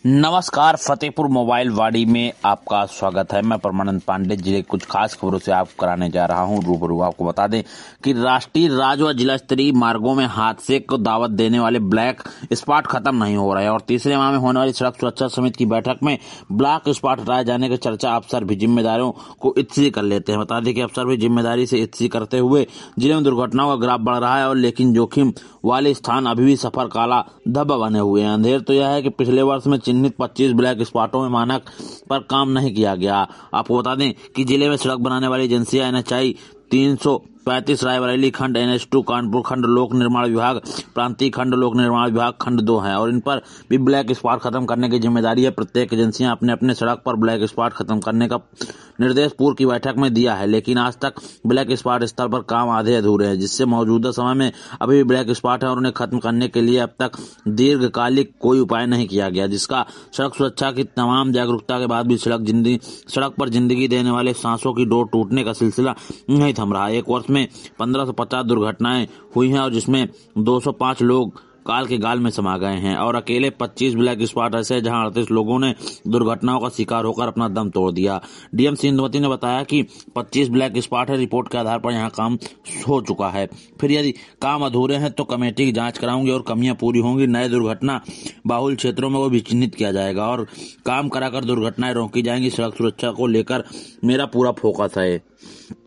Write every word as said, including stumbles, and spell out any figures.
नमस्कार, फतेहपुर मोबाइल वाड़ी में आपका स्वागत है। मैं परमानंद पांडे जिले कुछ खास खबरों से आपको कराने जा रहा हूं रूबरू। आपको बता दें कि राष्ट्रीय राज्य व जिला स्तरीय मार्गों में हादसे को दावत देने वाले ब्लैक स्पॉट खत्म नहीं हो रहे और तीसरे माह में होने वाली सड़क सुरक्षा समिति की बैठक में ब्लैक स्पॉट हटाए जाने की चर्चा अफसर भी जिम्मेदारों को इत्सी कर लेते हैं। बता दें कि अफसर भी जिम्मेदारी से इत्सी करते हुए जिले में दुर्घटनाओं का ग्राफ बढ़ रहा है और लेकिन जोखिम वाले स्थान अभी भी सफर काला धब्बा बने हुए हैं। अंधेर तो यह है कि पिछले वर्ष में चिन्हित पच्चीस ब्लैक स्पॉटों में मानक पर काम नहीं किया गया। आपको बता दें कि जिले में सड़क बनाने वाली एजेंसियां एन एच आई तीन सौ पैंतीस रायबरेली खंड, एन एच टू कानपुर खंड लोक निर्माण विभाग, प्रांतीय खंड लोक निर्माण विभाग खंड दो है और इन पर भी ब्लैक स्पॉट खत्म करने की जिम्मेदारी है। प्रत्येक एजेंसियां अपने अपने सड़क पर ब्लैक स्पॉट खत्म करने का निर्देश पूर्व की बैठक में दिया है, लेकिन आज तक ब्लैक स्पॉट स्तर पर काम आधे अधूरे हैं, जिससे मौजूदा समय में अभी भी ब्लैक स्पॉट है और उन्हें खत्म करने के लिए अब तक दीर्घकालिक कोई उपाय नहीं किया गया, जिसका सड़क सुरक्षा की तमाम जागरूकता के बाद भी सड़क जिंदगी सड़क पर जिंदगी देने वाले सांसों की डोर टूटने का सिलसिला नहीं थम रहा। एक वर्ष में पंद्रह सौ पचास दुर्घटनाएं हुई हैं और जिसमें दो सौ पाँच लोग काल के गाल में समा गए हैं और अकेले पच्चीस ब्लैक स्पॉट ऐसे जहां अड़तीस लोगों ने दुर्घटनाओं का शिकार होकर अपना दम तोड़ दिया। डीएम इंदुमती ने बताया कि पच्चीस ब्लैक स्पॉट है, रिपोर्ट के आधार पर यहां काम हो चुका है। फिर यदि काम अधूरे हैं तो कमेटी की जांच कराऊंगी और कमियां पूरी होंगी। नए दुर्घटना बाहुल क्षेत्रों में वो भी चिन्हित किया जाएगा और काम कराकर दुर्घटनाएं रोकी जाएंगी। सड़क सुरक्षा को लेकर मेरा पूरा फोकस है।